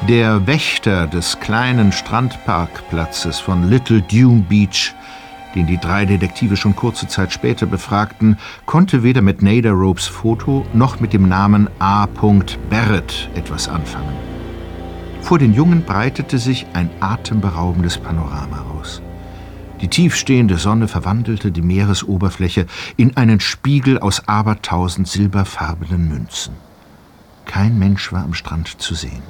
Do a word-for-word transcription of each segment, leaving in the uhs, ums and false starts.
Der Wächter des kleinen Strandparkplatzes von Little Dune Beach, den die drei Detektive schon kurze Zeit später befragten, konnte weder mit Nader Ropes Foto noch mit dem Namen A. Barrett etwas anfangen. Vor den Jungen breitete sich ein atemberaubendes Panorama aus. Die tiefstehende Sonne verwandelte die Meeresoberfläche in einen Spiegel aus abertausend silberfarbenen Münzen. Kein Mensch war am Strand zu sehen.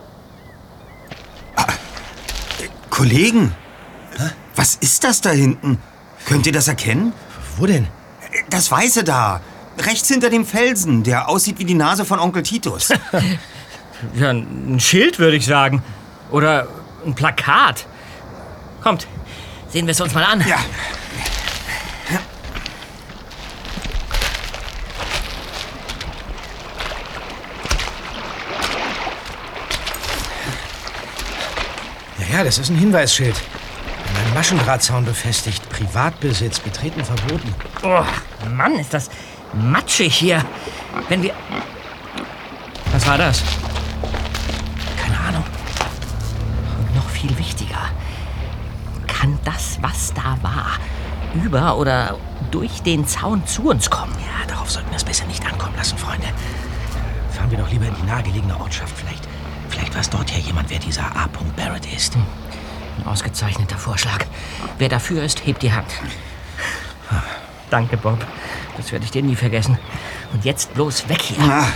Ah, äh, Kollegen, Hä? Was ist das da hinten? Könnt ihr das erkennen? Wo denn? Das Weiße da, rechts hinter dem Felsen, der aussieht wie die Nase von Onkel Titus. Ja, ein Schild, würde ich sagen. Oder ein Plakat. Kommt, sehen wir es uns mal an. Ja. Ja, das ist ein Hinweisschild. An einem Maschendrahtzaun befestigt. Privatbesitz, betreten verboten. Oh, Mann, ist das matschig hier. Wenn wir... Was war das? Keine Ahnung. Und noch viel wichtiger. Kann das, was da war, über oder durch den Zaun zu uns kommen? Ja, darauf sollten wir es besser nicht ankommen lassen, Freunde. Fahren wir doch lieber in die nahegelegene Ortschaft. Vielleicht, vielleicht weiß dort ja jemand, wer dieser A. Barrett ist. Hm. Ein ausgezeichneter Vorschlag. Wer dafür ist, hebt die Hand. Danke, Bob. Das werde ich dir nie vergessen. Und jetzt bloß weg hier. Ah.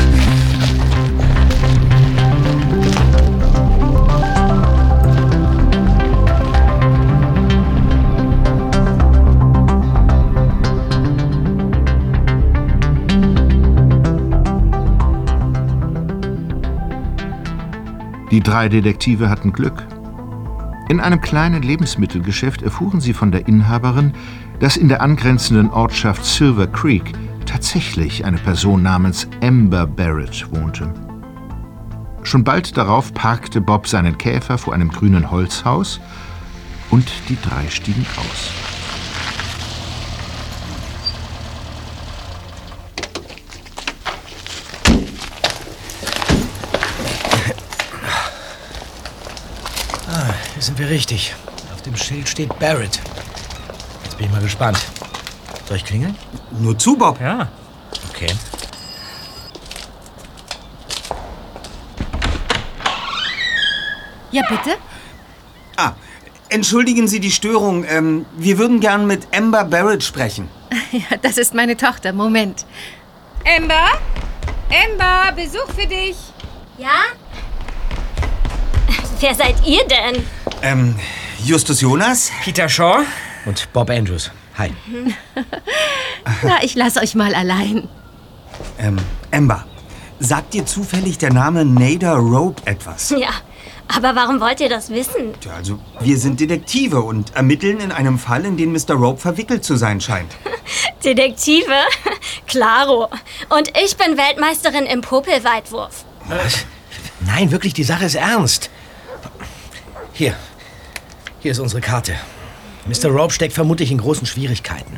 Die drei Detektive hatten Glück. In einem kleinen Lebensmittelgeschäft erfuhren sie von der Inhaberin, dass in der angrenzenden Ortschaft Silver Creek tatsächlich eine Person namens Amber Barrett wohnte. Schon bald darauf parkte Bob seinen Käfer vor einem grünen Holzhaus und die drei stiegen aus. Hier sind wir richtig. Auf dem Schild steht Barrett. Jetzt bin ich mal gespannt. Soll ich klingeln? Nur zu, Bob. Ja. Okay. Ja, bitte? Ah, entschuldigen Sie die Störung. Ähm, wir würden gern mit Amber Barrett sprechen. Ja, das ist meine Tochter. Moment. Amber? Amber, Besuch für dich. Ja? Wer seid ihr denn? Ähm, Justus Jonas? Peter Shaw? Und Bob Andrews. Hi. Na, ich lasse euch mal allein. Ähm, Amber, sagt dir zufällig der Name Nader Rope etwas? Ja, aber warum wollt ihr das wissen? Tja, also, wir sind Detektive und ermitteln in einem Fall, in den Mister Rope verwickelt zu sein scheint. Detektive? Klaro. Und ich bin Weltmeisterin im Popelweitwurf. Was? Nein, wirklich, die Sache ist ernst. Hier. Hier ist unsere Karte. Mister Rope steckt vermutlich in großen Schwierigkeiten.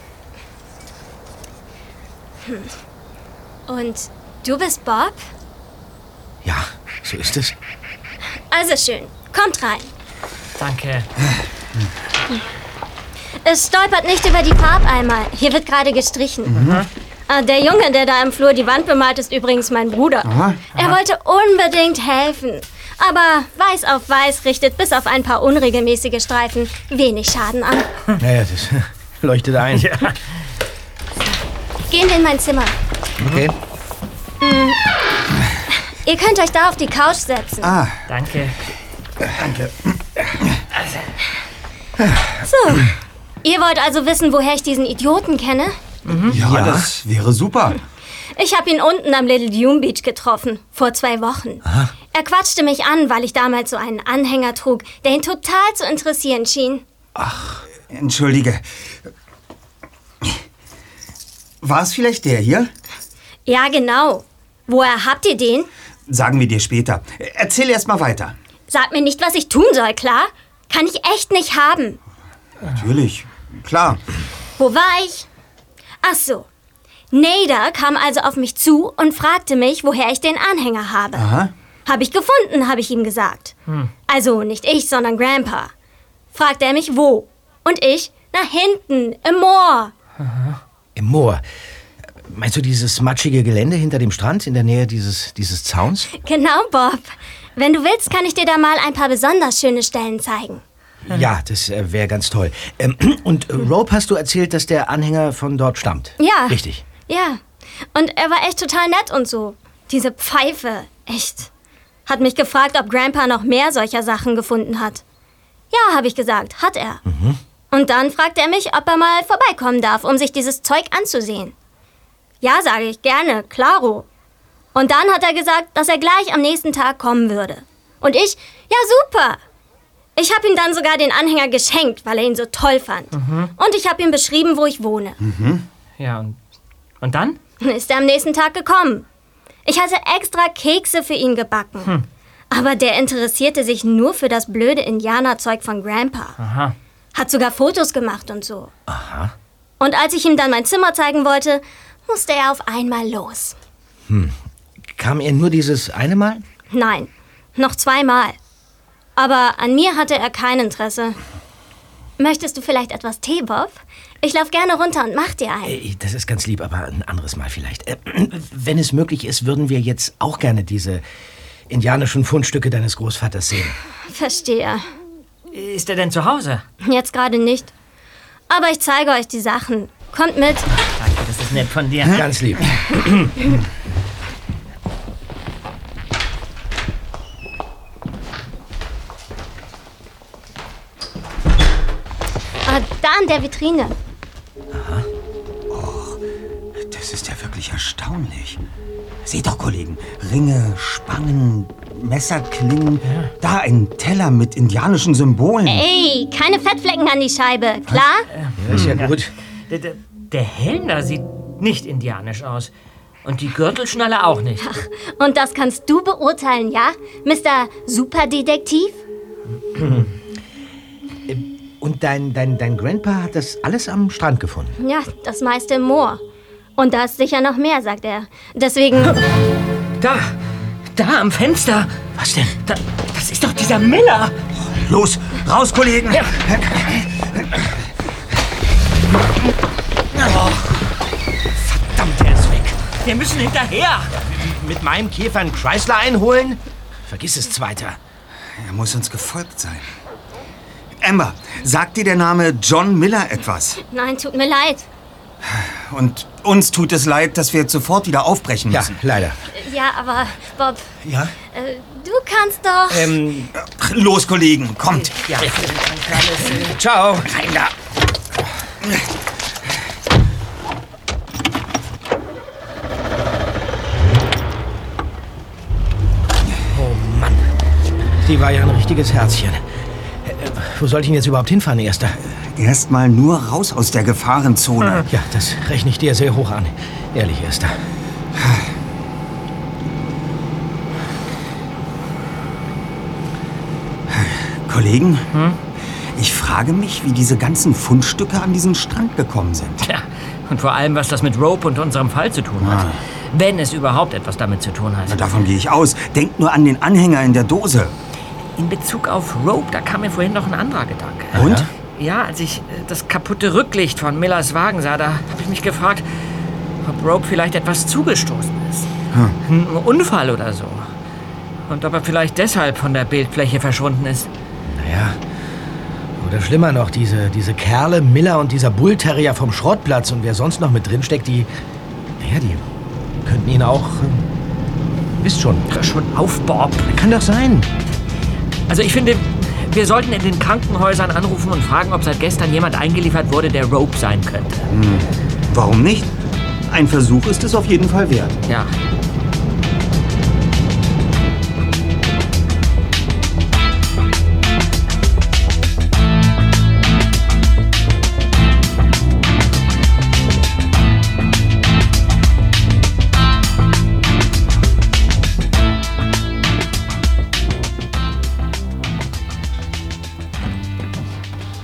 Hm. Und du bist Bob? Ja, so ist es. Also schön. Kommt rein. Danke. Es stolpert nicht über die Farbeimer. Hier wird gerade gestrichen. Mhm. Der Junge, der da im Flur die Wand bemalt, ist übrigens mein Bruder. Aha. Er wollte unbedingt helfen. Aber weiß auf weiß richtet bis auf ein paar unregelmäßige Streifen wenig Schaden an. Naja, das leuchtet ein. Ja. Gehen wir in mein Zimmer. Okay. Mhm. Ihr könnt euch da auf die Couch setzen. Ah. Danke. Danke. So. Ihr wollt also wissen, woher ich diesen Idioten kenne? Mhm. Ja, ja, das wäre super. Ich habe ihn unten am Little Dune Beach getroffen, vor zwei Wochen. Aha. Er quatschte mich an, weil ich damals so einen Anhänger trug, der ihn total zu interessieren schien. Ach, entschuldige. War es vielleicht der hier? Ja, genau. Woher habt ihr den? Sagen wir dir später. Erzähl erst mal weiter. Sagt mir nicht, was ich tun soll, klar? Kann ich echt nicht haben. Natürlich, klar. Wo war ich? Ach so. Nader kam also auf mich zu und fragte mich, woher ich den Anhänger habe. Aha. Hab ich gefunden, habe ich ihm gesagt. Hm. Also nicht ich, sondern Grandpa. Fragte er mich, wo? Und ich, nach hinten, im Moor. Aha. Im Moor? Meinst du dieses matschige Gelände hinter dem Strand, in der Nähe dieses, dieses Zauns? Genau, Bob. Wenn du willst, kann ich dir da mal ein paar besonders schöne Stellen zeigen. Ja, das äh, wäre ganz toll. Ähm, und äh, Rope, hast du erzählt, dass der Anhänger von dort stammt? Ja. Richtig. Ja. Und er war echt total nett und so. Diese Pfeife, echt. Hat mich gefragt, ob Grandpa noch mehr solcher Sachen gefunden hat. Ja, habe ich gesagt, hat er. Mhm. Und dann fragte er mich, ob er mal vorbeikommen darf, um sich dieses Zeug anzusehen. Ja, sage ich, gerne, klaro. Und dann hat er gesagt, dass er gleich am nächsten Tag kommen würde. Und ich, ja super. Ich habe ihm dann sogar den Anhänger geschenkt, weil er ihn so toll fand. Mhm. Und ich habe ihm beschrieben, wo ich wohne. Mhm. Ja, und, und dann? Ist er am nächsten Tag gekommen. Ich hatte extra Kekse für ihn gebacken. Hm. Aber der interessierte sich nur für das blöde Indianerzeug von Grandpa. Aha. Hat sogar Fotos gemacht und so. Aha. Und als ich ihm dann mein Zimmer zeigen wollte, musste er auf einmal los. Hm. Kam er nur dieses eine Mal? Nein, noch zweimal. Aber an mir hatte er kein Interesse. Möchtest du vielleicht etwas Tee, Bob? Ich lauf gerne runter und mach dir einen. Äh, das ist ganz lieb, aber ein anderes Mal vielleicht. Äh, wenn es möglich ist, würden wir jetzt auch gerne diese indianischen Fundstücke deines Großvaters sehen. Verstehe. Ist er denn zu Hause? Jetzt gerade nicht. Aber ich zeige euch die Sachen. Kommt mit. Danke, das ist nett von dir. Ganz lieb. Ah, da an der Vitrine. Aha. Oh, das ist ja wirklich erstaunlich. Seht doch, Kollegen. Ringe, Spangen, Messerklingen. Ja. Da ein Teller mit indianischen Symbolen. Ey, keine Fettflecken an die Scheibe, klar? Ja, ist ja gut. Der, der, der Helm da sieht nicht indianisch aus. Und die Gürtelschnalle auch nicht. Ach, und das kannst du beurteilen, ja? Mister Superdetektiv? Und dein, dein, dein Grandpa hat das alles am Strand gefunden? Ja, das meiste im Moor. Und da ist sicher noch mehr, sagt er. Deswegen... Da! Da am Fenster! Was denn? Da, das ist doch dieser Miller! Los, raus, Kollegen! Ja. Oh, verdammt, der ist weg! Wir müssen hinterher! Mit meinem Käfer einen Chrysler einholen? Vergiss es, Zweiter. Er muss uns gefolgt sein. Amber, sagt dir der Name John Miller etwas? Nein, tut mir leid. Und uns tut es leid, dass wir jetzt sofort wieder aufbrechen müssen. Ja, leider. Ja, aber Bob... Ja? Äh, du kannst doch... Ähm... Los, Kollegen, kommt. Ja. Ciao. Rein da. Oh Mann. Die war ja ein richtiges Herzchen. Wo soll ich ihn jetzt überhaupt hinfahren, Erster? Erstmal nur raus aus der Gefahrenzone. Ja, das rechne ich dir sehr hoch an. Ehrlich, Erster. Kollegen, hm? Ich frage mich, wie diese ganzen Fundstücke an diesen Strand gekommen sind. Tja, und vor allem, was das mit Rope und unserem Fall zu tun hat. Ah. Wenn es überhaupt etwas damit zu tun hat. Na, davon gehe ich aus. Denkt nur an den Anhänger in der Dose. In Bezug auf Rope, da kam mir vorhin noch ein anderer Gedanke. Und? Ja, als ich das kaputte Rücklicht von Millers Wagen sah, da habe ich mich gefragt, ob Rope vielleicht etwas zugestoßen ist. Hm. Ein Unfall oder so. Und ob er vielleicht deshalb von der Bildfläche verschwunden ist. Naja, oder schlimmer noch, diese, diese Kerle, Miller und dieser Bullterrier vom Schrottplatz und wer sonst noch mit drin steckt, die, naja, die könnten ihn auch, äh, wisst schon. Ach, schon auf, Bob. Kann doch sein. Also ich finde, wir sollten in den Krankenhäusern anrufen und fragen, ob seit gestern jemand eingeliefert wurde, der Rope sein könnte. Hm. Warum nicht? Ein Versuch ist es auf jeden Fall wert. Ja,